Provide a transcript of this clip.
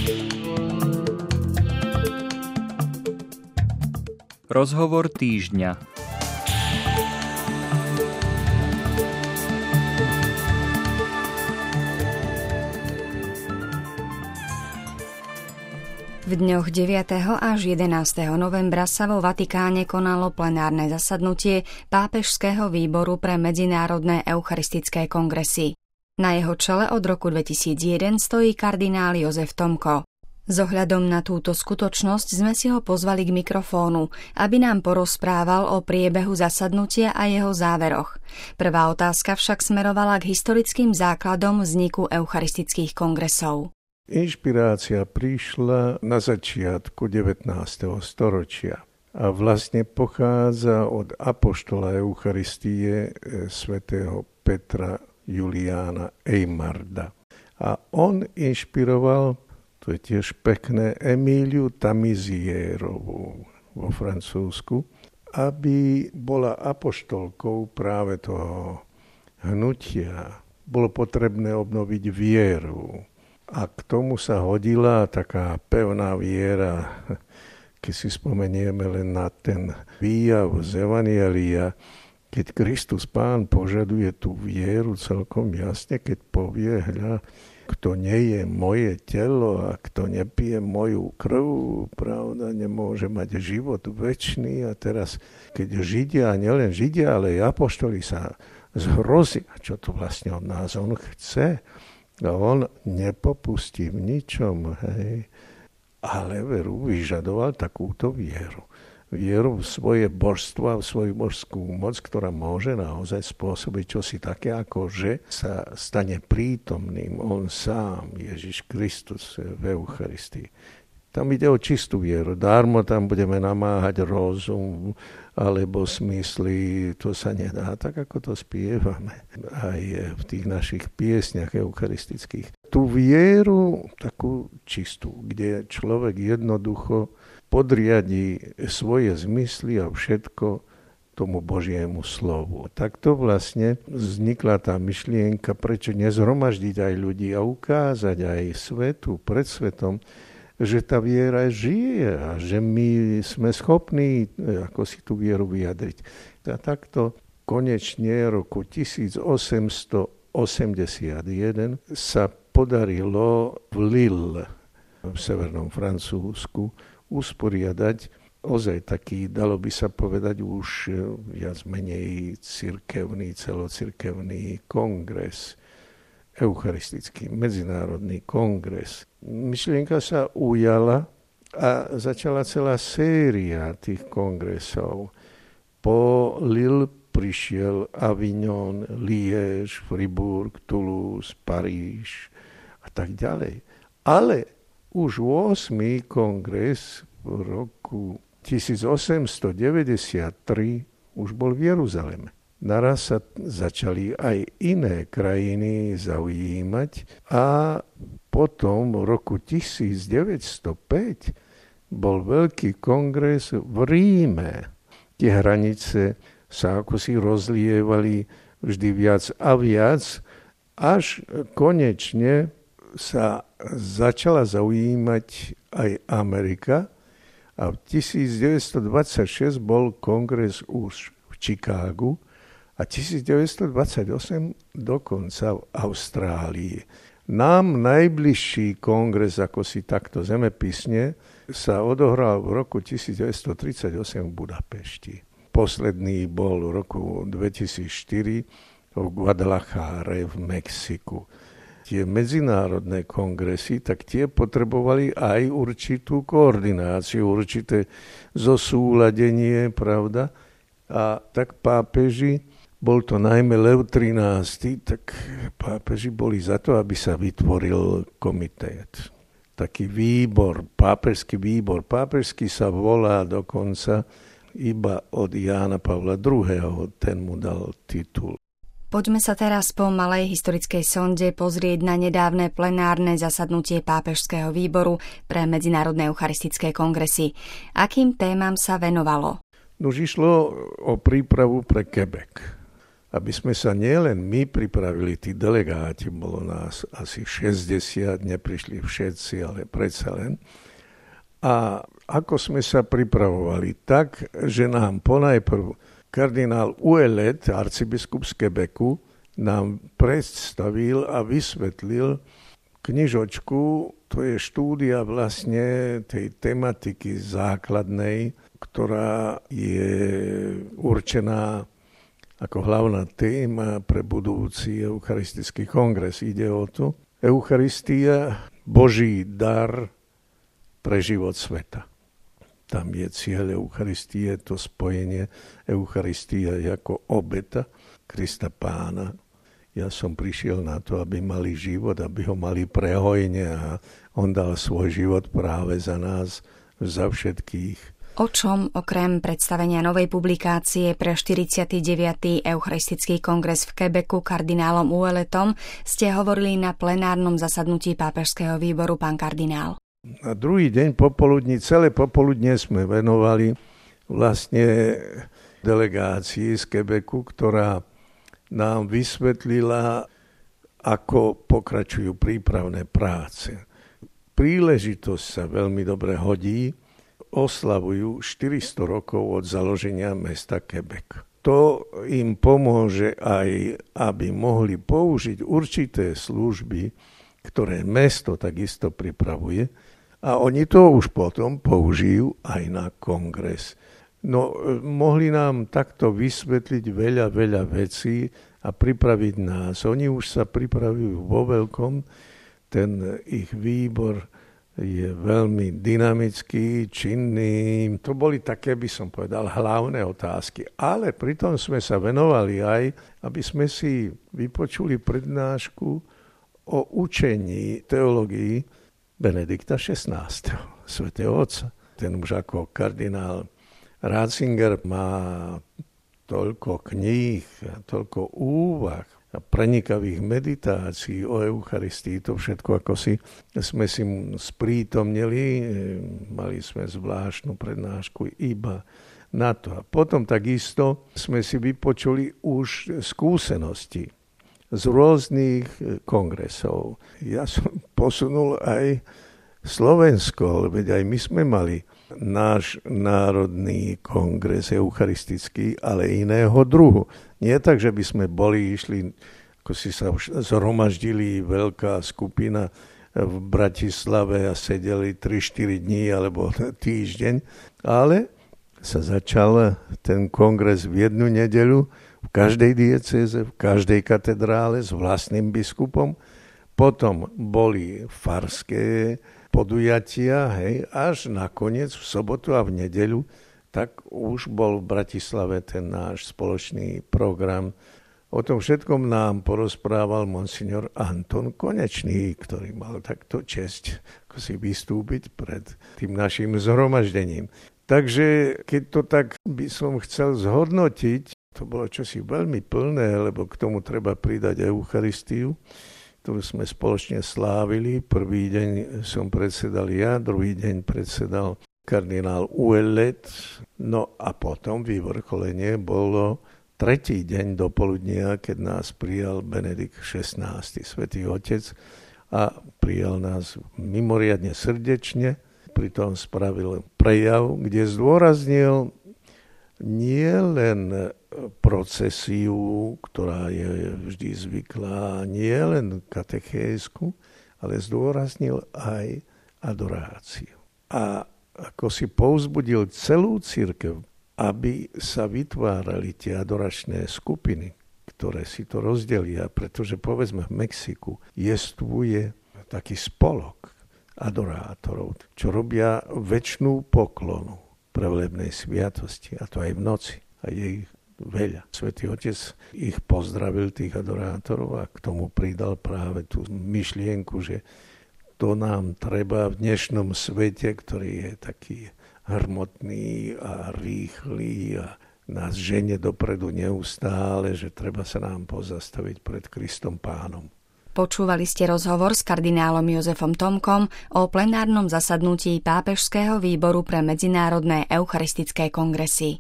Rozhovor týždňa. V dňoch 9. až 11. novembra sa vo Vatikáne konalo plenárne zasadnutie Pápežského výboru pre medzinárodné eucharistické kongresy. Na jeho čele od roku 2001 stojí kardinál Jozef Tomko. S ohľadom na túto skutočnosť sme si ho pozvali k mikrofónu, aby nám porozprával o priebehu zasadnutia a jeho záveroch. Prvá otázka však smerovala k historickým základom vzniku eucharistických kongresov. Inšpirácia prišla na začiatku 19. storočia a vlastne pochádza od apoštola Eucharistie svätého Petra Juliána Eymarda. A on inšpiroval, to je tiež pekné, Emíliu Tamizierovú vo Francúzsku, aby bola apoštolkou práve toho hnutia. Bolo potrebné obnoviť vieru. A k tomu sa hodila taká pevná viera, keď si spomenieme len na ten výjav z Evanjelia, keď Kristus Pán požaduje tú vieru celkom jasne, keď povie, hľa, kto nie je moje telo a kto nepije moju krv, pravda, nemôže mať život večný. A teraz, keď Židia, nielen Židia, ale aj apoštoli sa zhrozia, čo to vlastne od nás on chce. A on nepopustí v ničom, hej, ale veru vyžadoval takúto vieru. Vieru v svoje božstvo a v svoju božskú moc, ktorá môže naozaj spôsobiť čosi také, ako že sa stane prítomným on sám, Ježiš Kristus v Eucharistii. Tam ide o čistú vieru. Dármo tam budeme namáhať rozum alebo smysly. To sa nedá, tak ako to spievame aj v tých našich piesňach eucharistických. Tú vieru, takú čistú, kde človek jednoducho podriadí svoje zmysly a všetko tomu Božiemu slovu. Takto vlastne vznikla tá myšlienka, prečo nezhromaždiť aj ľudí a ukázať aj svetu, pred svetom, že tá viera žije a že my sme schopní ako si tú vieru vyjadriť. A takto konečne roku 1881 sa podarilo v Lille, v severnom Francúzsku, usporiadať ozaj taký, dalo by sa povedať, už viac menej cirkevný, celocirkevný kongres, eucharistický medzinárodný kongres. Myšlienka sa ujala a začala celá séria tých kongresov. Po Lille prišiel Avignon, Liège, Fribourg, Toulouse, Paríž a tak ďalej. Ale už 8. kongres v roku 1893 už bol v Jeruzaleme. Naraz sa začali aj iné krajiny zaujímať a potom v roku 1905 bol veľký kongres v Ríme. Tie hranice sa ako si rozlievali vždy viac a viac, až konečne sa začala zaujímať aj Amerika a v 1926 bol kongres už v Chicagu a 1928 dokonca v Austrálii. Nám najbližší kongres, ako si takto zemepisne, sa odohral v roku 1938 v Budapešti. Posledný bol v roku 2004 v Guadalajare v Mexiku. Tie medzinárodné kongresy, tak tie potrebovali aj určitú koordináciu, určité zosúladenie, pravda? A tak pápeži, bol to najmä Lev XIII, tak pápeži boli za to, aby sa vytvoril komitét. Taký výbor, pápežský výbor. Pápežský sa volá dokonca iba od Jána Pavla II. Ten mu dal titul. Poďme sa teraz po malej historickej sonde pozrieť na nedávne plenárne zasadnutie Pápežského výboru pre medzinárodné eucharistické kongresy. Akým témam sa venovalo? Už išlo o prípravu pre Quebec. aby sme sa nielen my pripravili, tí delegáti, bolo nás asi 60, neprišli všetci, ale predsa len. A ako sme sa pripravovali? Tak, že nám ponajprv kardinál Ouellet, arcibiskup z Quebecu, nám predstavil a vysvetlil knižočku, to je štúdia vlastne tej tematiky základnej, ktorá je určená ako hlavná téma pre budúci eucharistický kongres. Ide o to, Eucharistia, Boží dar pre život sveta. Tam je cieľ Eucharistie, to spojenie Eucharistia ako obeta Krista Pána. Ja som prišiel na to, aby mali život, aby ho mali prehojne a on dal svoj život práve za nás, za všetkých. O čom okrem predstavenia novej publikácie pre 49. Eucharistický kongres v Quebecu kardinálom Ouelletom ste hovorili na plenárnom zasadnutí pápežského výboru, pán kardinál? Na druhý deň popoludní, celé popoludne sme venovali vlastne delegácii z Quebecu, ktorá nám vysvetlila, ako pokračujú prípravné práce. Príležitosť sa veľmi dobre hodí, oslavujú 400 rokov od založenia mesta Quebec. To im pomôže aj, aby mohli použiť určité služby, ktoré mesto takisto pripravuje, a oni to už potom použijú aj na kongres. No, mohli nám takto vysvetliť veľa vecí a pripraviť nás. Oni už sa pripravujú vo veľkom, ten ich výbor je veľmi dynamický, činný. To boli také, by som povedal, hlavné otázky. Ale pritom sme sa venovali aj, aby sme si vypočuli prednášku o učení teológii Benedikta XVI, svätého otca. Ten už ako kardinál Ratzinger má toľko kníh, toľko úvah a prenikavých meditácií o Eucharistii, to všetko ako sme si sprítomnili, mali sme zvláštnu prednášku iba na to. A potom takisto sme si vypočuli už skúsenosti z rôznych kongresov. Ja som posunul aj Slovensko, veď aj my sme mali náš národný kongres eucharistický, ale iného druhu. Nie tak, že by sme išli, ako si sa zhromaždili veľká skupina v Bratislave a sedeli 3-4 dní alebo týždeň, ale sa začal ten kongres v jednu nedeľu v každej diecéze, v každej katedrále s vlastným biskupom. Potom boli farské podujatia, až nakoniec v sobotu a v nedeľu, tak už bol v Bratislave ten náš spoločný program. O tom všetkom nám porozprával monsignor Anton Konečný, ktorý mal takto česť ako si vystúpiť pred tým našim zhromaždením. Takže keď to tak by som chcel zhodnotiť, to bolo čosi veľmi plné, lebo k tomu treba pridať Eucharistiu, ktorú sme spoločne slávili. Prvý deň som predsedal ja, druhý deň predsedal kardinál Ouellet. No a potom vyvrcholenie bolo tretí deň dopoludnia, keď nás prijal Benedikt XVI, svätý Otec, a prijal nás mimoriadne srdečne. Pritom spravil prejav, kde zdôraznil nie len procesiu, ktorá je vždy zvyklá, nie len katechézku, ale zdôraznil aj adoráciu. A ako si povzbudil celú cirkev, aby sa vytvárali tie adoračné skupiny, ktoré si to rozdelia, pretože povedzme v Mexiku jestvuje taký spolok adorátorov, čo robia večnú poklonu prevelebnej sviatosti, a to aj v noci. A je ich veľa. Svätý Otec ich pozdravil, tých adorátorov, a k tomu pridal práve tú myšlienku, že to nám treba v dnešnom svete, ktorý je taký hrmotný a rýchly a nás ženie dopredu neustále, že treba sa nám pozastaviť pred Kristom Pánom. Počúvali ste rozhovor s kardinálom Jozefom Tomkom o plenárnom zasadnutí Pápežského výboru pre medzinárodné eucharistické kongresy.